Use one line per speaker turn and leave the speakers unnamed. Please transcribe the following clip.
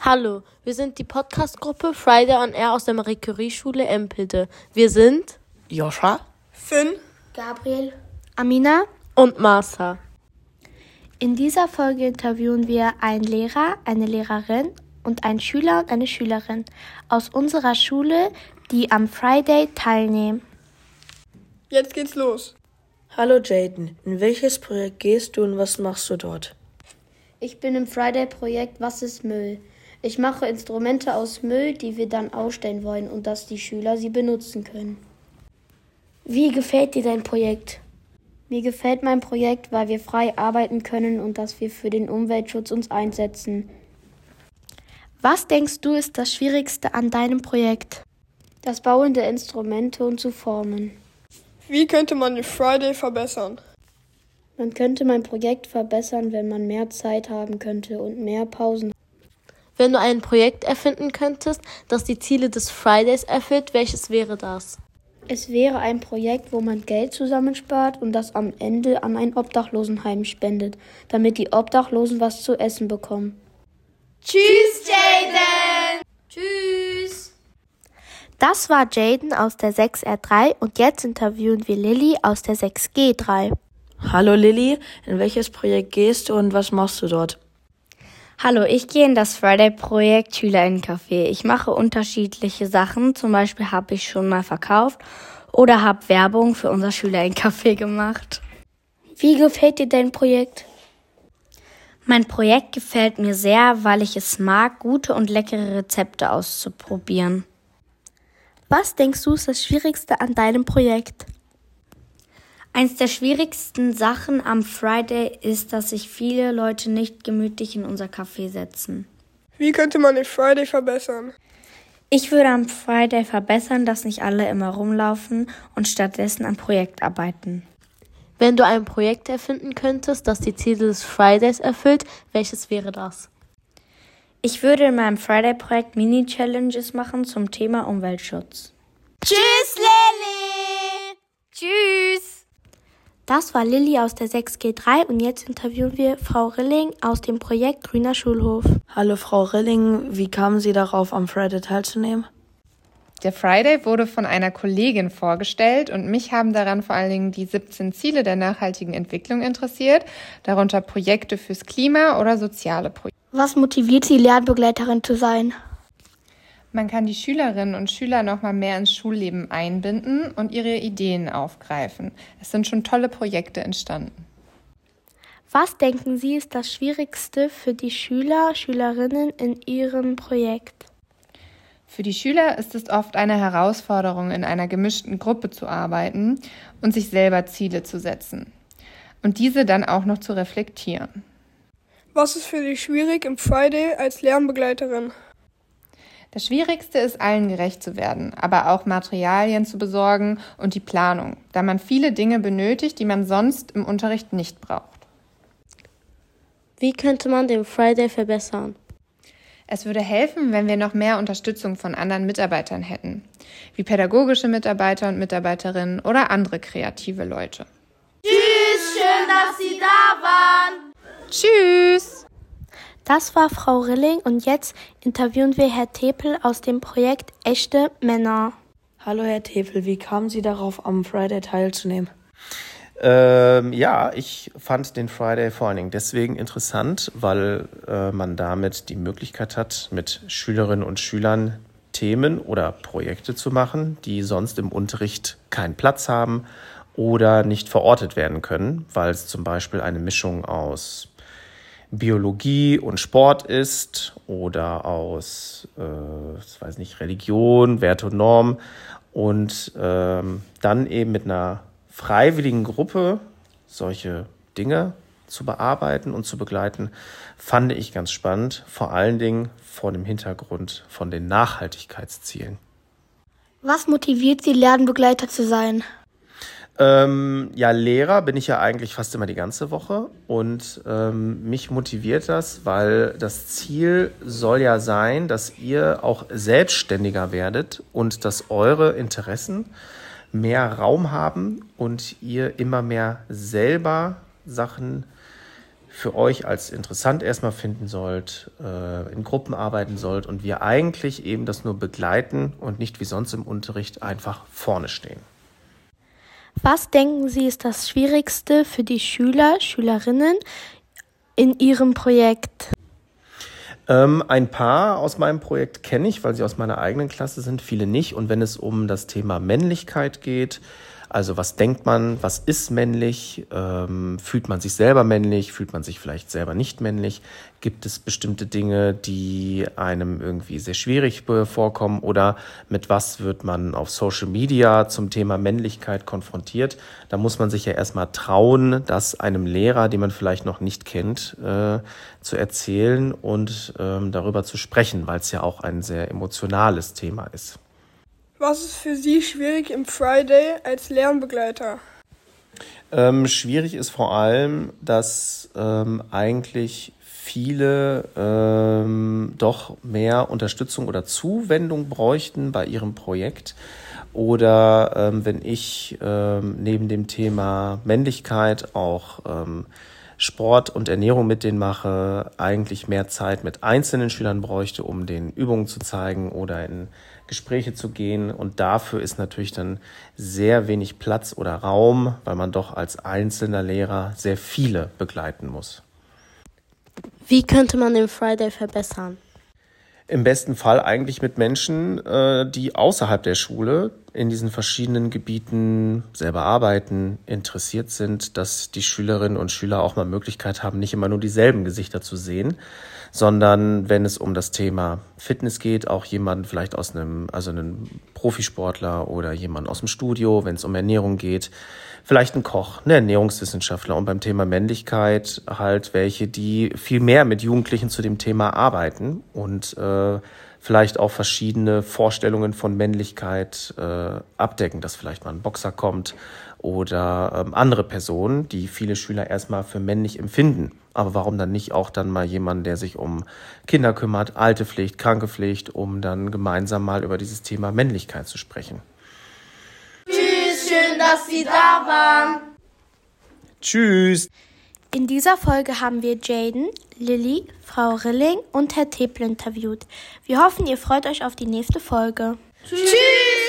Hallo, wir sind die Podcast-Gruppe Friday on Air aus der Marie-Curie-Schule Empelde. Wir sind
Joscha,
Finn,
Gabriel, Amina
und Martha.
In dieser Folge interviewen wir einen Lehrer, eine Lehrerin und einen Schüler und eine Schülerin aus unserer Schule, die am Friday teilnehmen.
Jetzt geht's los.
hallo Jaden, in welches Projekt gehst du und was machst du dort?
Ich bin im Friday-Projekt Was ist Müll? Ich mache Instrumente aus Müll, die wir dann ausstellen wollen und dass die Schüler sie benutzen können.
Wie gefällt dir dein Projekt?
Mir gefällt mein Projekt, weil wir frei arbeiten können und dass wir für den Umweltschutz uns einsetzen.
Was denkst du ist das Schwierigste an deinem Projekt?
Das Bauen der Instrumente und zu formen.
Wie könnte man die Friday verbessern?
Man könnte mein Projekt verbessern, wenn man mehr Zeit haben könnte und mehr Pausen.
Wenn du ein Projekt erfinden könntest, das die Ziele des Fridays erfüllt, welches wäre das?
Es wäre ein Projekt, wo man Geld zusammenspart und das am Ende an ein Obdachlosenheim spendet, damit die Obdachlosen was zu essen bekommen.
Tschüss, Jaden!
Tschüss!
Das war Jaden aus der 6R3 und jetzt interviewen wir Lilly aus der 6G3.
Hallo Lilly, in welches Projekt gehst du und was machst du dort?
Hallo, ich gehe in das Friday-Projekt SchülerInnen-Café. Ich mache unterschiedliche Sachen, zum Beispiel habe ich schon mal verkauft oder habe Werbung für unser SchülerInnen-Café gemacht.
Wie gefällt dir dein Projekt?
Mein Projekt gefällt mir sehr, weil ich es mag, gute und leckere Rezepte auszuprobieren.
Was denkst du ist das Schwierigste an deinem Projekt?
Eins der schwierigsten Sachen am Friday ist, dass sich viele Leute nicht gemütlich in unser Café setzen.
Wie könnte man die Friday verbessern?
Ich würde am Friday verbessern, dass nicht alle immer rumlaufen und stattdessen am Projekt arbeiten.
Wenn du ein Projekt erfinden könntest, das die Ziele des Fridays erfüllt, welches wäre das?
Ich würde in meinem Friday-Projekt Mini-Challenges machen zum Thema Umweltschutz.
Tschüss, Lilly! Tschüss!
Das war Lilly aus der 6G3 und jetzt interviewen wir Frau Rilling aus dem Projekt Grüner Schulhof.
Hallo Frau Rilling, wie kamen Sie darauf, am Friday teilzunehmen?
Der Friday wurde von einer Kollegin vorgestellt und mich haben daran vor allen Dingen die 17 Ziele der nachhaltigen Entwicklung interessiert, darunter Projekte fürs Klima oder soziale Projekte.
Was motiviert Sie, Lernbegleiterin zu sein?
Man kann die Schülerinnen und Schüler noch mal mehr ins Schulleben einbinden und ihre Ideen aufgreifen. Es sind schon tolle Projekte entstanden.
Was denken Sie ist das Schwierigste für die Schüler, Schülerinnen in Ihrem Projekt?
Für die Schüler ist es oft eine Herausforderung, in einer gemischten Gruppe zu arbeiten und sich selber Ziele zu setzen und diese dann auch noch zu reflektieren.
Was ist für dich schwierig im Friday als Lernbegleiterin?
Das Schwierigste ist, allen gerecht zu werden, aber auch Materialien zu besorgen und die Planung, da man viele Dinge benötigt, die man sonst im Unterricht nicht braucht.
Wie könnte man den Friday verbessern?
Es würde helfen, wenn wir noch mehr Unterstützung von anderen Mitarbeitern hätten, wie pädagogische Mitarbeiter und Mitarbeiterinnen oder andere kreative Leute.
Tschüss, schön, dass Sie da waren!
Tschüss!
Das war Frau Rilling und jetzt interviewen wir Herr Tepel aus dem Projekt Echte Männer.
Hallo Herr Tefel, wie kamen Sie darauf, am Friday teilzunehmen?
Ich fand den Friday vor allen Dingen deswegen interessant, weil man damit die Möglichkeit hat, mit Schülerinnen und Schülern Themen oder Projekte zu machen, die sonst im Unterricht keinen Platz haben oder nicht verortet werden können, weil es zum Beispiel eine Mischung aus Biologie und Sport ist oder aus Religion, Werte und Normen und dann eben mit einer freiwilligen Gruppe solche Dinge zu bearbeiten und zu begleiten, fand ich ganz spannend, vor allen Dingen vor dem Hintergrund von den Nachhaltigkeitszielen.
Was motiviert Sie, Lernbegleiter zu sein?
Lehrer bin ich ja eigentlich fast immer die ganze Woche und mich motiviert das, weil das Ziel soll ja sein, dass ihr auch selbstständiger werdet und dass eure Interessen mehr Raum haben und ihr immer mehr selber Sachen für euch als interessant erstmal finden sollt, in Gruppen arbeiten sollt und wir eigentlich eben das nur begleiten und nicht wie sonst im Unterricht einfach vorne stehen.
Was denken Sie ist das Schwierigste für die Schüler, Schülerinnen in Ihrem Projekt?
Ein paar aus meinem Projekt kenne ich, weil sie aus meiner eigenen Klasse sind, viele nicht. Und wenn es um das Thema Männlichkeit geht, also was denkt man, was ist männlich, fühlt man sich selber männlich, fühlt man sich vielleicht selber nicht männlich, gibt es bestimmte Dinge, die einem irgendwie sehr schwierig vorkommen oder mit was wird man auf Social Media zum Thema Männlichkeit konfrontiert. Da muss man sich ja erstmal trauen, das einem Lehrer, den man vielleicht noch nicht kennt, zu erzählen und darüber zu sprechen, weil es ja auch ein sehr emotionales Thema ist.
Was ist für Sie schwierig im Friday als Lernbegleiter?
Schwierig ist vor allem, dass eigentlich viele doch mehr Unterstützung oder Zuwendung bräuchten bei ihrem Projekt. Oder wenn ich neben dem Thema Männlichkeit auch Sport und Ernährung mit denen mache, eigentlich mehr Zeit mit einzelnen Schülern bräuchte, um denen Übungen zu zeigen oder in Gespräche zu gehen. Und dafür ist natürlich dann sehr wenig Platz oder Raum, weil man doch als einzelner Lehrer sehr viele begleiten muss.
Wie könnte man den Friday verbessern?
Im besten Fall eigentlich mit Menschen, die außerhalb der Schule in diesen verschiedenen Gebieten selber arbeiten, interessiert sind, dass die Schülerinnen und Schüler auch mal Möglichkeit haben, nicht immer nur dieselben Gesichter zu sehen, sondern wenn es um das Thema Fitness geht, auch jemanden vielleicht aus einen Profisportler oder jemanden aus dem Studio, wenn es um Ernährung geht, vielleicht ein Koch, eine Ernährungswissenschaftler und beim Thema Männlichkeit halt welche, die viel mehr mit Jugendlichen zu dem Thema arbeiten und vielleicht auch verschiedene Vorstellungen von Männlichkeit abdecken, dass vielleicht mal ein Boxer kommt oder andere Personen, die viele Schüler erstmal für männlich empfinden. Aber warum dann nicht auch dann mal jemand, der sich um Kinder kümmert, Altepflegt, Krankepflegt, um dann gemeinsam mal über dieses Thema Männlichkeit zu sprechen.
Tschüss, schön, dass Sie da waren.
Tschüss.
In dieser Folge haben wir Jaden, Lilly, Frau Rilling und Herr Tepel interviewt. Wir hoffen, ihr freut euch auf die nächste Folge.
Tschüss.